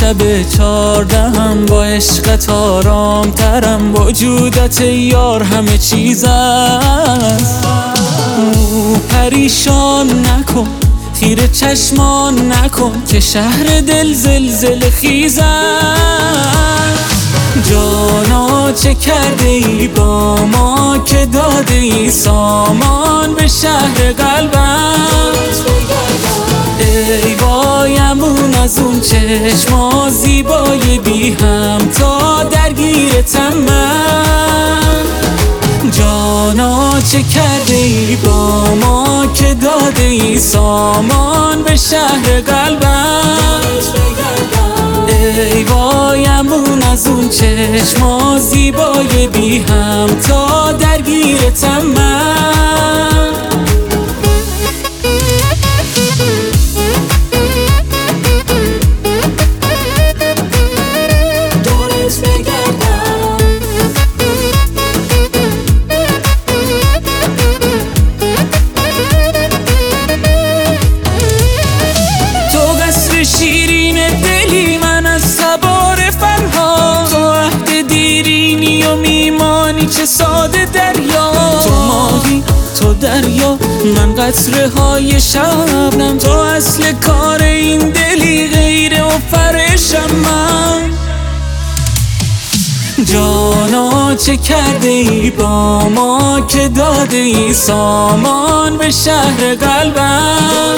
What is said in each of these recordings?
شب 14 با عشقت آرام ترم، وجودت یار همه چیز است. پریشان نکن، خیره چشمان نکن که شهر دل زلزله خیز است. جانا چه کرده ای با ما که داده ای سامان به شهر قلبم؟ ای وایمون از اون چشما زیبای بی هم تا درگیرتم من. جانا چه کرده ای با ما که داده ای سامان به شهر قلبم؟ ای وایمون از اون چشما زیبای بی هم تا درگیرتم من. شیرین دلی من از سوار فنها، تو عهد دیرینی و میمانی چه ساده دریا. تو ماهی تو دریا، من قطره های شبنم، تو اصل کار این دلی غیره و فرشم من. جانا چه کرده ای با ما که داده ای سامان به شهر قلبم؟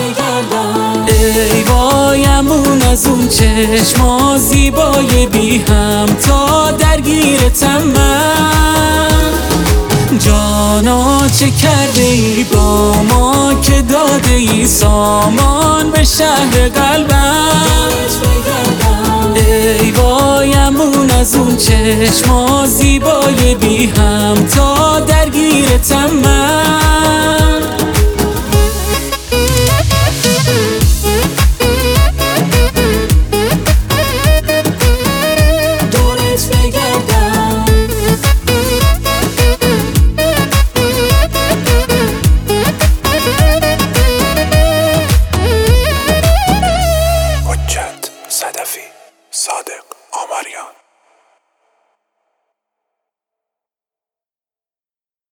ای وایمون از اون چشما زیبای بی هم تا درگیرتم من. جانا چه کرده ای با ما که داده ای سامان به شهر قلبم؟ ای وایمون از اون چشما زیبای بی هم تا درگیرتم من.